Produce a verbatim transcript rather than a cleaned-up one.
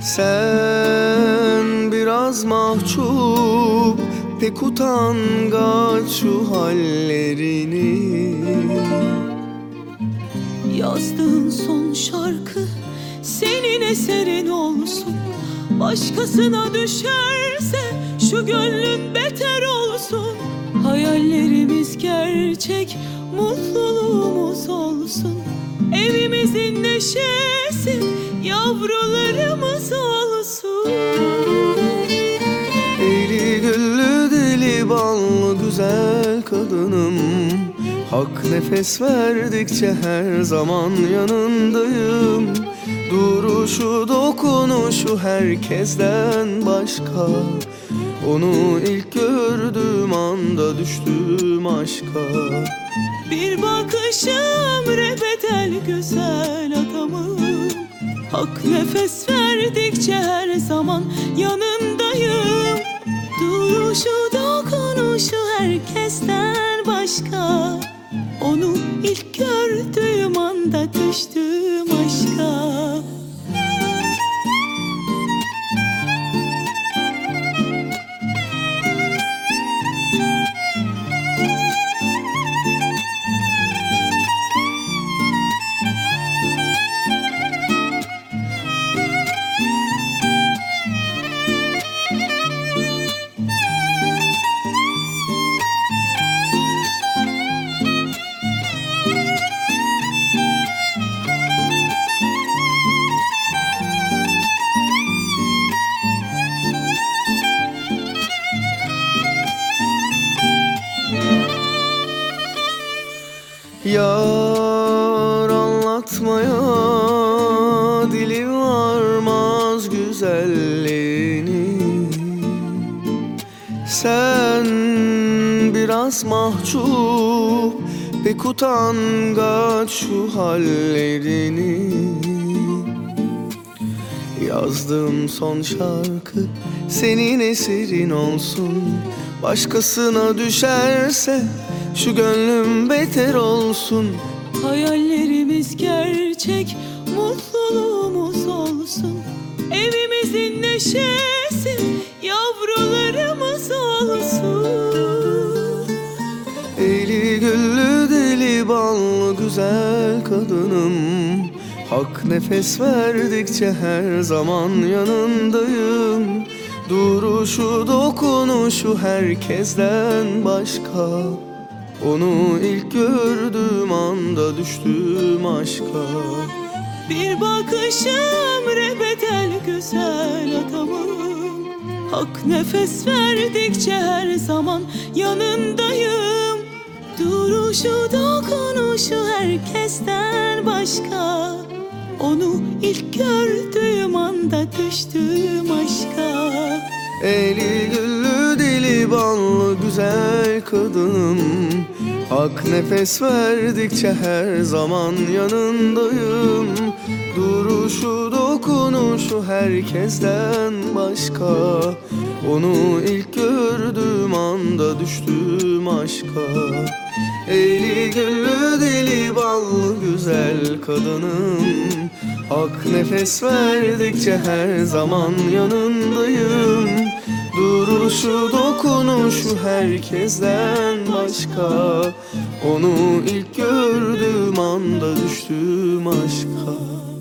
Sen biraz mahcup, pek utangaç şu hallerini. Yazdığın son şarkı senin eserin olsun. Başkasına düşerse şu gönlün beter olsun. Hayallerimiz gerçek, mutluluğumuz olsun. Evimizin neşesi, yavrularımız olsun. Eli güllü dili ballı güzel kadınım, hak nefes verdikçe her zaman yanındayım. Duruşu dokunuşu herkesten başka, onu ilk gördüğüm anda düştüm aşka. Bir bakışım rebedel güzel adamım, hak nefes verdikçe her zaman yanındayım. Duruşu dokunuşu herkesten başka, onu ilk gördüğüm anda düştüm aşka. Yar anlatmaya dili varmaz güzelliğini. Sen biraz mahcup, pek utangaç şu hallerini. Yazdığım son şarkı senin eserin olsun. Başkasına düşerse şu gönlüm beter olsun. Hayallerimiz gerçek, mutluluğumuz olsun. Evimizin neşesi, yavrularımız olsun. Eli güllü dili ballı güzel kadınım, hak nefes verdikçe her zaman yanındayım. Duruşu dokunuşu herkesten başka, onu ilk gördüğüm anda düştüm aşka. Bir bakışım rebedel güzel adamım, hak nefes verdikçe her zaman yanındayım. Duruşu dokunuşu herkesten başka, onu ilk gördüğüm anda düştüm aşka. Eli güllü dili ballı güzel kadınım, hak nefes verdikçe her zaman yanındayım. Duruşu dokunuşu herkesten başka, onu ilk gördüğüm anda düştüm aşka. Eli güllü dili ballı güzel kadınım, hak nefes verdikçe her zaman yanındayım. Duruşu dokunuşu herkesten başka, onu ilk gördüğüm anda düştüm aşka.